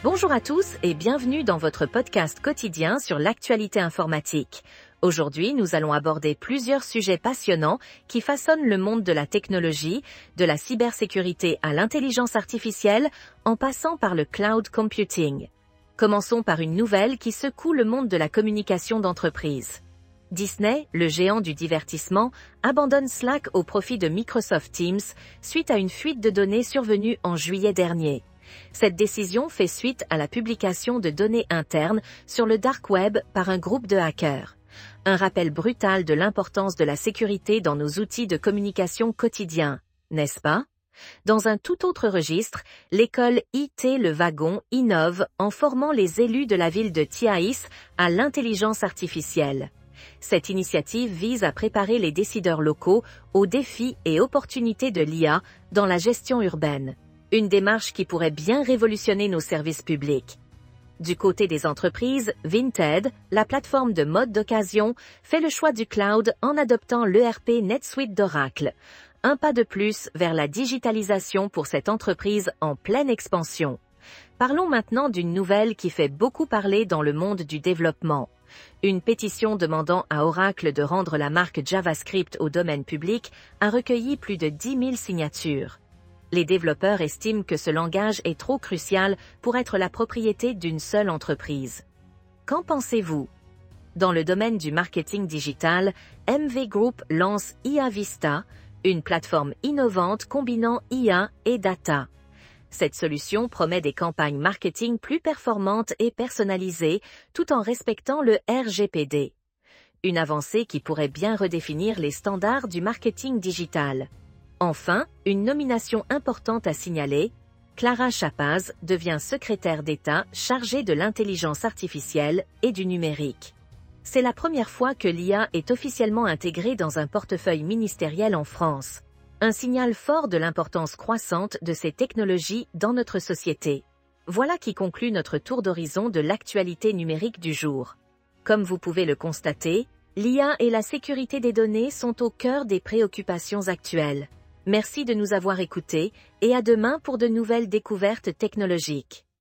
Bonjour à tous et bienvenue dans votre podcast quotidien sur l'actualité informatique. Aujourd'hui, nous allons aborder plusieurs sujets passionnants qui façonnent le monde de la technologie, de la cybersécurité à l'intelligence artificielle, en passant par le cloud computing. Commençons par une nouvelle qui secoue le monde de la communication d'entreprise. Disney, le géant du divertissement, abandonne Slack au profit de Microsoft Teams suite à une fuite de données survenue en juillet dernier. Cette décision fait suite à la publication de données internes sur le dark web par un groupe de hackers. Un rappel brutal de l'importance de la sécurité dans nos outils de communication quotidiens, n'est-ce pas? Dans un tout autre registre, l'école IT Le Wagon innove en formant les élus de la ville de Thiaïs à l'intelligence artificielle. Cette initiative vise à préparer les décideurs locaux aux défis et opportunités de l'IA dans la gestion urbaine. Une démarche qui pourrait bien révolutionner nos services publics. Du côté des entreprises, Vinted, la plateforme de mode d'occasion, fait le choix du cloud en adoptant l'ERP NetSuite d'Oracle. Un pas de plus vers la digitalisation pour cette entreprise en pleine expansion. Parlons maintenant d'une nouvelle qui fait beaucoup parler dans le monde du développement. Une pétition demandant à Oracle de rendre la marque JavaScript au domaine public a recueilli plus de 10 000 signatures. Les développeurs estiment que ce langage est trop crucial pour être la propriété d'une seule entreprise. Qu'en pensez-vous? Dans le domaine du marketing digital, MV Group lance IA Vista, une plateforme innovante combinant IA et data. Cette solution promet des campagnes marketing plus performantes et personnalisées, tout en respectant le RGPD. Une avancée qui pourrait bien redéfinir les standards du marketing digital. Enfin, une nomination importante à signaler, Clara Chapaz devient secrétaire d'État chargée de l'intelligence artificielle et du numérique. C'est la première fois que l'IA est officiellement intégrée dans un portefeuille ministériel en France. Un signal fort de l'importance croissante de ces technologies dans notre société. Voilà qui conclut notre tour d'horizon de l'actualité numérique du jour. Comme vous pouvez le constater, l'IA et la sécurité des données sont au cœur des préoccupations actuelles. Merci de nous avoir écoutés et à demain pour de nouvelles découvertes technologiques.